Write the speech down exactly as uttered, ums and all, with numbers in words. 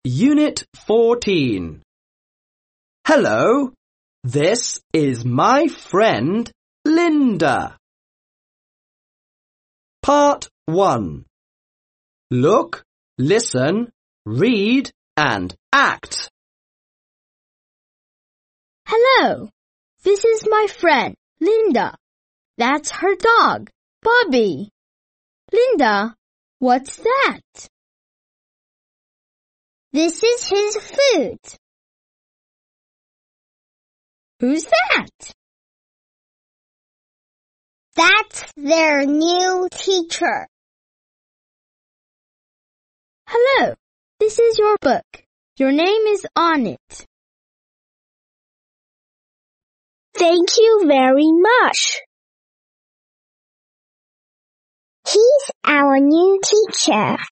Unit fourteen. Hello, this is my friend Linda. Part one. Look, listen, read and act. Hello, this is my friend Linda. That's her dog, Bobby. Linda, what's that? This is his food. Who's that? That's their new teacher. Hello, this is your book. Your name is on it. Thank you very much. He's our new teacher.